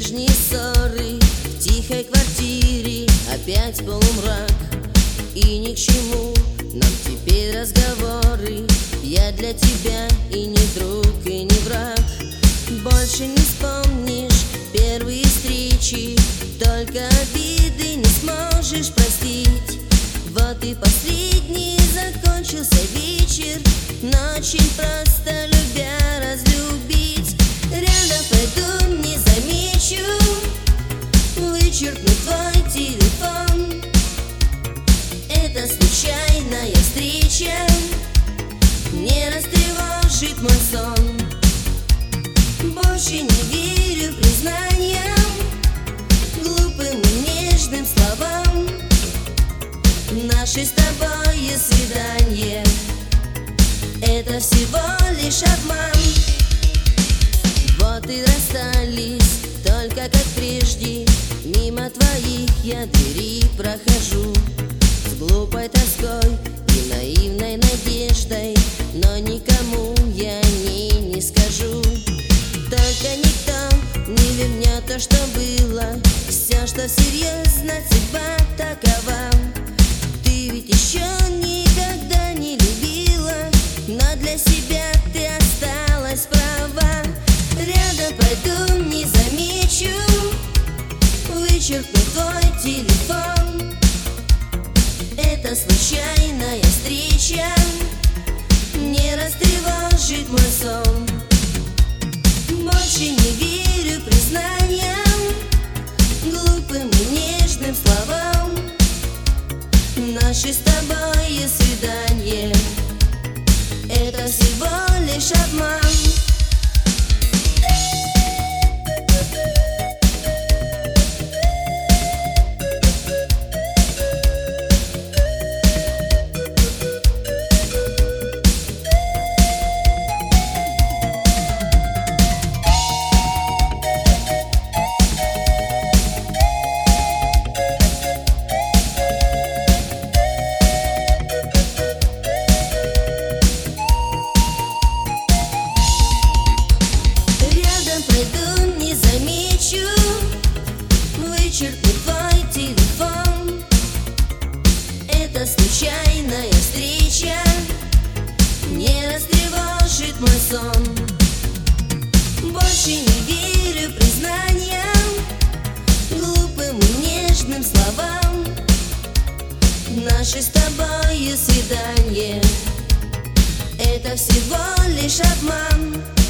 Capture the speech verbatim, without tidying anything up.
прежние ссоры в тихой квартире, опять полумрак. И ни к чему нам теперь разговоры. Я для тебя и не друг, и не враг. Больше не вспомнишь первые встречи, только обиды не сможешь простить. Вот и последний закончился вечер, но очень просто любя разлюбить. Рядом пойду, не замечу, вычеркну твой телефон. Это случайная встреча, не растревожит мой сон. Больше не верю признаниям, глупым и нежным словам. Наше с тобой свидание — это всего лишь обман. Вот и расстались, только как прежде. Мимо твоих я двери прохожу с глупой тоской и наивной надеждой, но никому я о ней не скажу. Только никто не вернет то, что было. Все, что серьезно, судьба такова. Ты ведь еще никогда не любила, но для себя ты осталась права. Рядом пойду, не замечу, вычеркну твой телефон. Это случайная встреча, не растревожит мой сон. Больше не верю признаниям, глупым и нежным словам. Наше с тобой свидание — это всего лишь обман. Пройду, не замечу, вычеркну твой телефон. Это случайная встреча, не растревожит мой сон. Больше не верю признаниям, глупым и нежным словам. Наше с тобой свидание — это всего лишь обман.